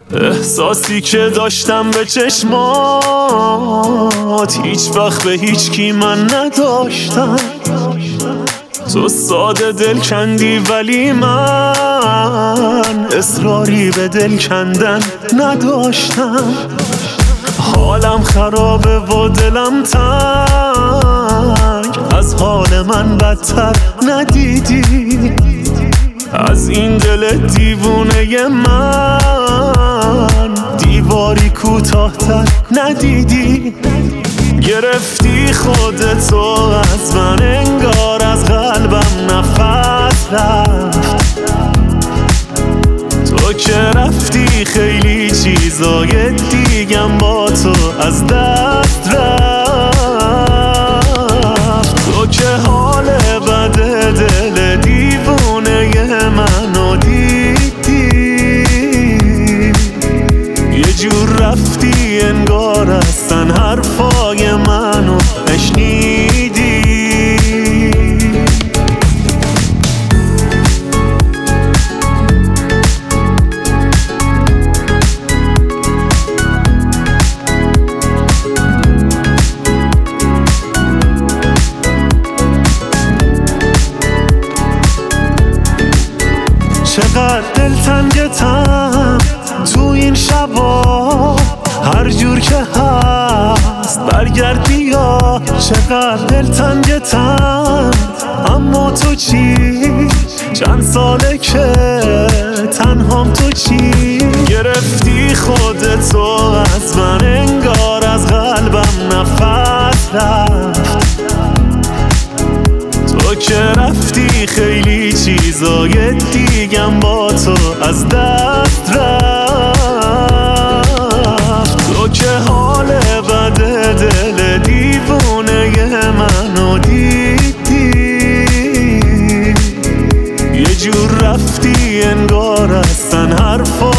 احساسی که داشتم به چشمات هیچ وقت به هیچ کی من نداشتم. تو ساده دل کندی ولی من اصراری به دل کندن نداشتم. حالم خرابه و دلم تنگ، از حال من بدتر ندیدی. از این دل دیوونه من دیواری کوتاه‌تر ندیدی. گرفتی خودتو از من، انگار از قلبم نفس رفت. تو که رفتی خیلی چیزای دیگم با تو از دست رفت. تو که حال بد دل دیوونه منو دیدی، یه جور رفتی انگار اصلا حرفای منو نشنیدی. چقدر دلتنگتم تو این شبا، هر جور که هست برگرد بیا. چقدر دلتنگتم اما تو چی؟ چند ساله که تنهام، تو چی؟ گرفتی خودتو از من، انگار از قلبم نفس رفت. تو که رفتی خیلی چیزای دیگم با تو از دست رفت. تو که حال بد دل دیوونه منو دیدی، یه جور رفتی انگار اصلا حرفا